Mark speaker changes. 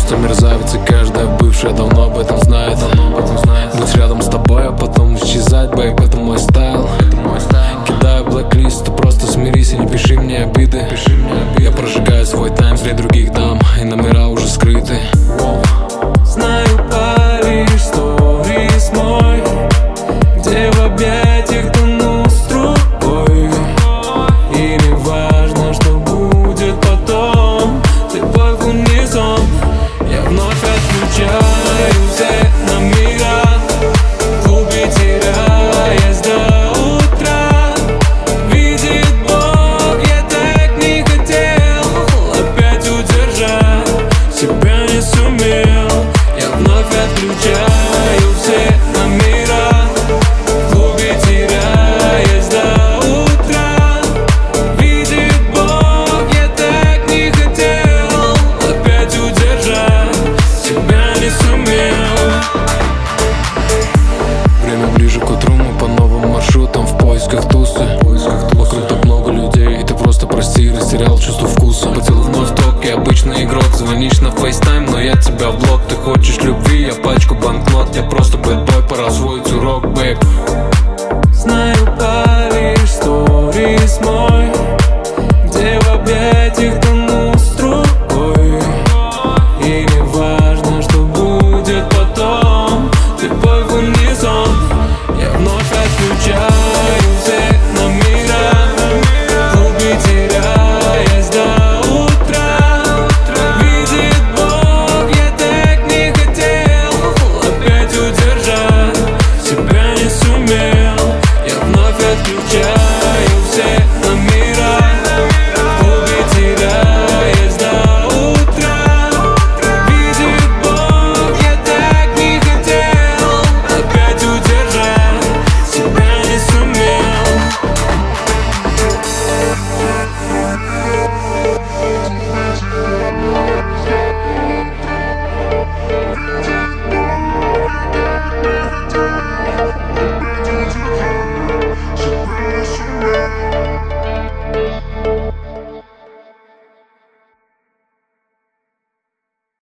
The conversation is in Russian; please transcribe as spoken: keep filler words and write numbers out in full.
Speaker 1: просто мерзавец, и каждая бывшая давно об этом знает. Быть рядом с тобой, а потом исчезать, бэйб, это мой стайл. Кидаю блэк-лист, ты просто смирись и не пиши мне обиды. Я прожигаю свой тайм среди других дам, и номера уже скрыты.
Speaker 2: Знаю Париж, сторис мой, где в объятиях тону с другой. И не важно, что будет потом, ты бой в унисон. Я вновь отключаю все номера, в клубе теряясь до утра. Видит Бог, я так не хотел опять удержать, себя не сумел. Я вновь отключаю все номера, в клубе теряясь до утра. Видит Бог, я так не хотел опять удержать, себя не сумел.
Speaker 1: Время ближе к утру, мы по новым маршрутам в поисках тусы. Вокруг так много людей, и ты просто прости, растерял чувство вкуса. Поцелуй вновь ток, я обычный игрок. Звонишь на фейстайм, но я тебя в блог. Ты хочешь любви, я пачку банкнот. Я просто бэтбой, пора освоить урок, бэйб.